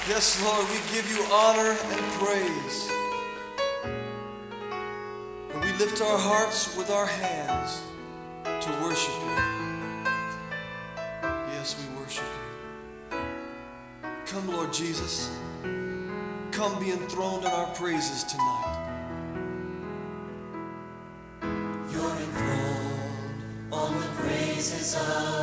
Yes, Lord, we give you honor and praise. And we lift our hearts with our hands to worship you. Yes, we worship you. Come, Lord Jesus. Come be enthroned in our praises tonight. You're enthroned on the praises of